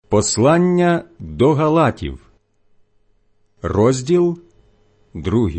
Послання до Галатів, розділ 2.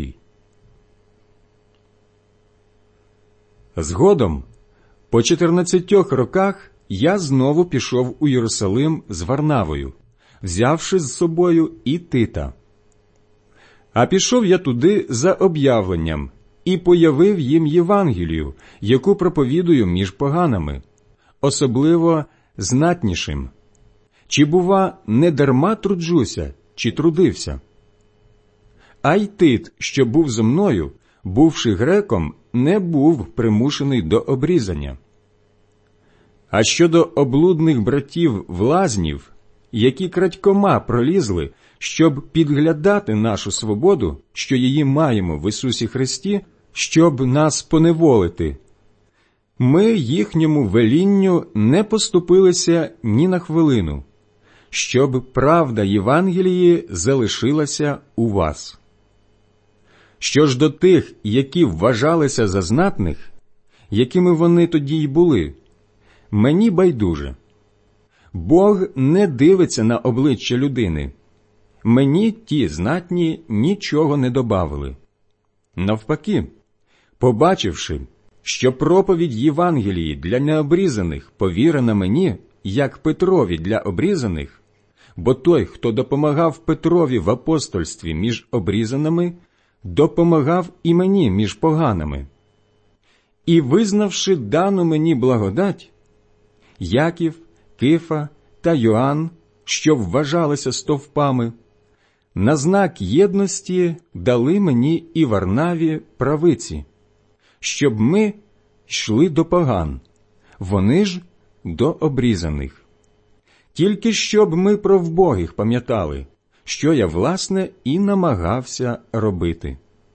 Згодом, по 14 роках, я знову пішов у Єрусалим з Варнавою, взявши з собою і Тита. А пішов я туди за об'явленням і появив їм Євангелію, яку проповідую між поганами, особливо знатнішим. Чи, бува, не дарма труджуся, чи трудився? А й Тит, що був зо мною, бувши греком, не був примушений до обрізання. А щодо облудних братів-влазнів, які крадькома пролізли, щоб підглядати нашу свободу, що її маємо в Ісусі Христі, щоб нас поневолити, ми їхньому велінню не поступилися ні на хвилину, щоб правда Євангелії залишилася у вас. Що ж до тих, які вважалися за знатних, якими вони тоді й були, мені байдуже. Бог не дивиться на обличчя людини. Мені ті знатні нічого не добавили. Навпаки, побачивши, що проповідь Євангелії для необрізаних повірена мені, як Петрові для обрізаних, бо той, хто допомагав Петрові в апостольстві між обрізаними, допомагав і мені між поганими. І визнавши дану мені благодать, Яків, Кифа та Йоанн, що вважалися стовпами, на знак єдності дали мені і Варнаві правиці, щоб ми йшли до поган, вони ж до обрізаних. Тільки щоб ми про вбогих пам'ятали, що я, власне, і намагався робити.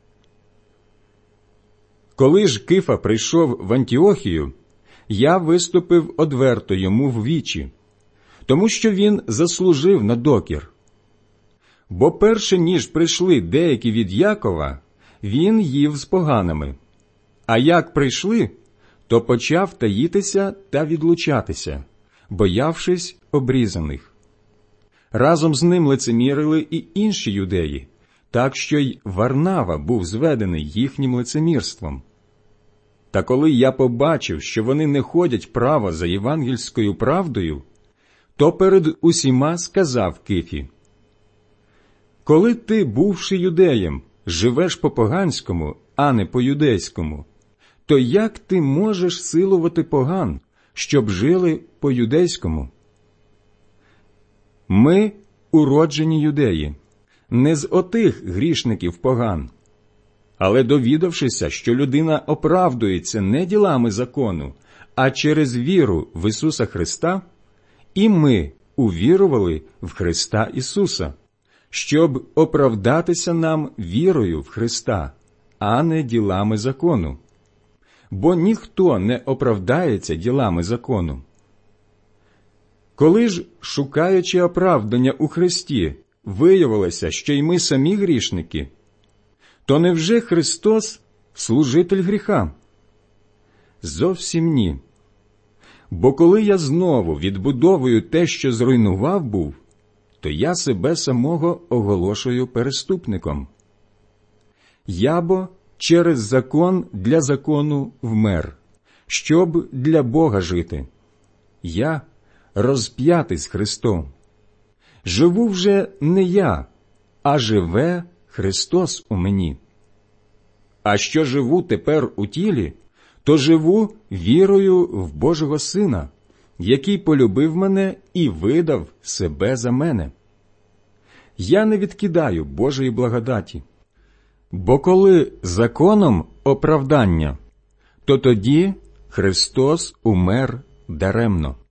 Коли ж Кифа прийшов в Антіохію, я виступив одверто йому в вічі, тому що він заслужив на докір. Бо перше, ніж прийшли деякі від Якова, він їв з поганими, а як прийшли, то почав таїтися та відлучатися, боявшись обрізаних. Разом з ним лицемірили і інші юдеї, так що й Варнава був зведений їхнім лицемірством. Та коли я побачив, що вони не ходять право за євангельською правдою, то перед усіма сказав Кифі: «Коли ти, бувши юдеєм, живеш по-поганському, а не по-юдейському, то як ти можеш силувати поган, щоб жили по-юдейському? Ми уроджені юдеї, не з отих грішників поган. Але довідавшися, що людина оправдується не ділами закону, а через віру в Ісуса Христа, і ми увірували в Христа Ісуса, щоб оправдатися нам вірою в Христа, а не ділами закону. Бо ніхто не оправдається ділами закону. Коли ж, шукаючи оправдання у Христі, виявилося, що й ми самі грішники, то невже Христос служитель гріха? Зовсім ні. Бо коли я знову відбудовую те, що зруйнував був, то я себе самого оголошую переступником. Я бо через закон для закону вмер, щоб для Бога жити. Я розп'ятий з Христом. Живу вже не я, а живе Христос у мені. А що живу тепер у тілі, то живу вірою в Божого Сина, який полюбив мене і видав себе за мене. Я не відкидаю Божої благодаті. Бо коли законом оправдання, то тоді Христос умер даремно.